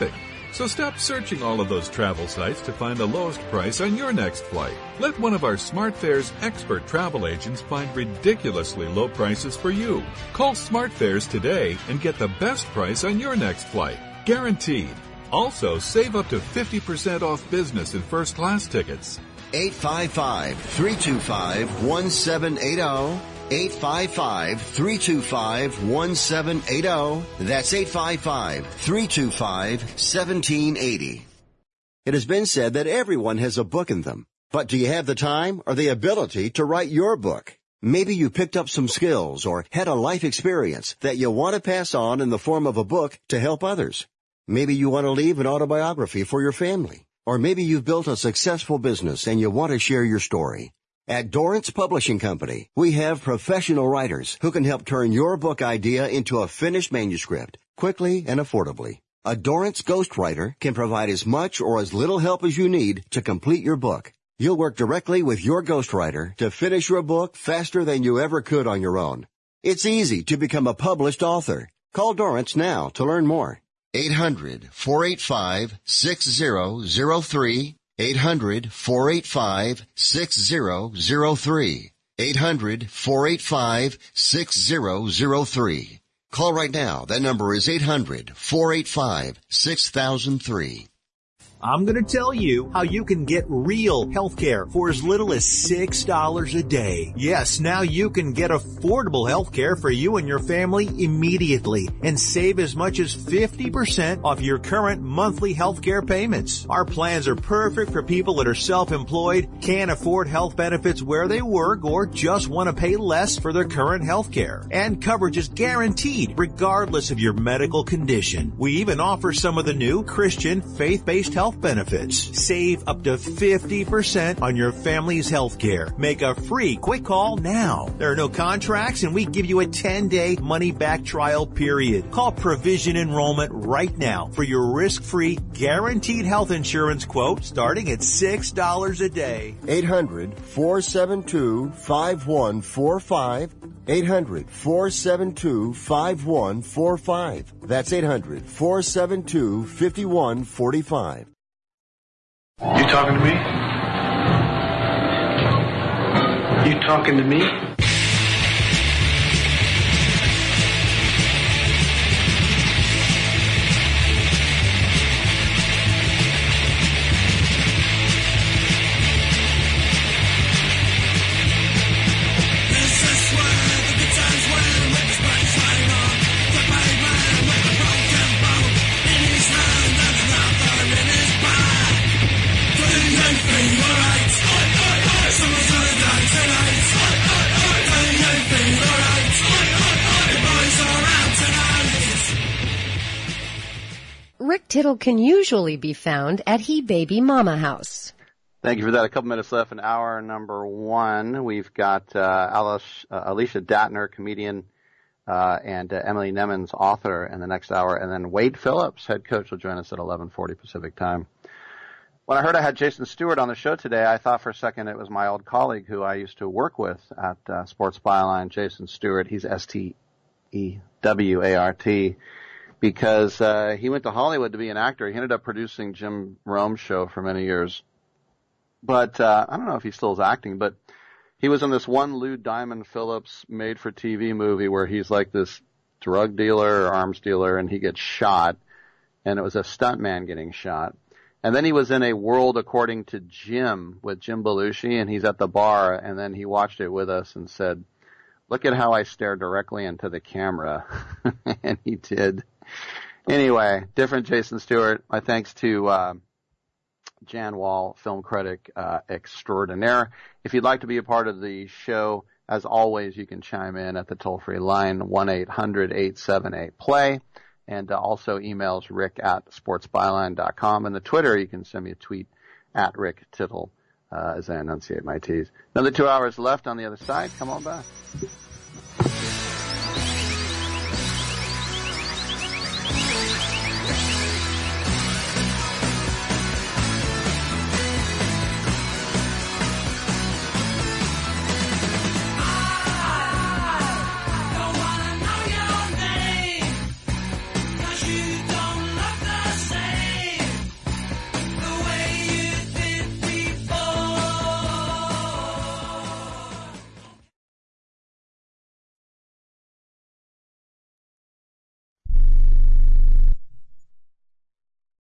So stop searching all of those travel sites to find the lowest price on your next flight. Let one of our SmartFares expert travel agents find ridiculously low prices for you. Call SmartFares today and get the best price on your next flight. Guaranteed. Also, save up to fifty percent off business and first class tickets. eight five five, three two five, one seven eight zero. eight five five, three two five, one seven eight zero. That's eight five five, three two five, one seven eight zero. It has been said that everyone has a book in them. But do you have the time or the ability to write your book? Maybe you picked up some skills or had a life experience that you want to pass on in the form of a book to help others. Maybe you want to leave an autobiography for your family. Or maybe you've built a successful business and you want to share your story. At Dorrance Publishing Company, we have professional writers who can help turn your book idea into a finished manuscript quickly and affordably. A Dorrance ghostwriter can provide as much or as little help as you need to complete your book. You'll work directly with your ghostwriter to finish your book faster than you ever could on your own. It's easy to become a published author. Call Dorrance now to learn more. eight hundred, four eight five, six zero zero three. eight hundred, four eight five, six zero zero three. eight hundred, four eight five, six zero zero three. Call right now. That number is eight hundred, four eight five, six thousand three. I'm going to tell you how you can get real health care for as little as six dollars a day. Yes, now you can get affordable health care for you and your family immediately and save as much as fifty percent off your current monthly health care payments. Our plans are perfect for people that are self-employed, can't afford health benefits where they work, or just want to pay less for their current health care. And coverage is guaranteed regardless of your medical condition. We even offer some of the new Christian faith-based health benefits. Save up to fifty percent on your family's health care. Make a free quick call now. There are no contracts and we give you a ten-day money-back trial period. Call Provision Enrollment right now for your risk-free guaranteed health insurance quote starting at six dollars a day. eight hundred, four seven two, five one four five. eight hundred, four seven two, five one four five. That's eight hundred, four seven two, five one four five. You talking to me? You talking to me? Rick Tittle can usually be found at He Baby Mama House. Thank you for that. A couple minutes left in hour number one. We've got uh, Alice, uh, Alicia Datner, comedian, uh, and uh, Emily Nemens, author, in the next hour. And then Wade Phillips, head coach, will join us at eleven forty Pacific time. When I heard I had Jason Stewart on the show today, I thought for a second it was my old colleague who I used to work with at uh, Sports Byline, Jason Stewart. He's S T E W A R T. Because uh, he went to Hollywood to be an actor. He ended up producing Jim Rome's show for many years. But uh, I don't know if he still is acting, but he was in this one Lou Diamond Phillips made-for-T V movie where he's like this drug dealer or arms dealer, and he gets shot, and it was a stuntman getting shot. And then he was in A World According to Jim with Jim Belushi, and he's at the bar, and then he watched it with us and said, "Look at how I stare directly into the camera." And he did. Anyway, different Jason Stewart. My thanks to uh, Jan Wall, film critic uh, extraordinaire. If you'd like to be a part of the show, as always, you can chime in at the toll-free line, one eight hundred eight seven eight play. And uh, also emails rick at sportsbyline dot com. And the Twitter, you can send me a tweet at Rick Tittle uh, as I enunciate my T's. Another two hours left on the other side. Come on back.